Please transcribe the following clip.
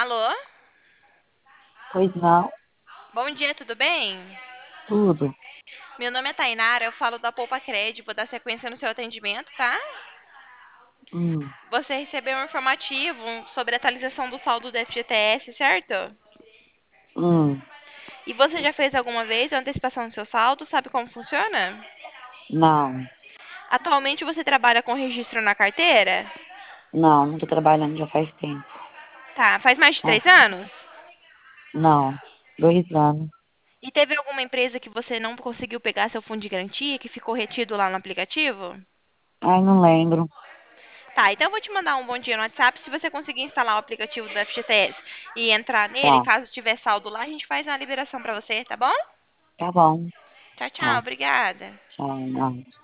Alô? Pois não, Bom dia, tudo bem? tudo. Meu nome é Tainara, eu falo da Poupa Cred, vou dar sequência no seu atendimento, tá? Hum, Você recebeu um informativo sobre a atualização do saldo do FGTS, certo? hum, E você já fez alguma vez a antecipação do seu saldo? Sabe como funciona? não, Atualmente você trabalha com registro na carteira? não tô trabalhando já faz tempo. Tá, faz mais de Ah, 3 anos? não, 2 anos. E teve alguma empresa que você não conseguiu pegar seu fundo de garantia, que ficou retido lá no aplicativo? Ai, não lembro. Tá, então eu vou te mandar um bom dia no WhatsApp. Se você conseguir instalar o aplicativo do FGTS e entrar nele, Tá, caso tiver saldo lá, a gente faz uma liberação pra você, tá bom? tá bom. Tchau, tchau, Tá, obrigada. tchau, não.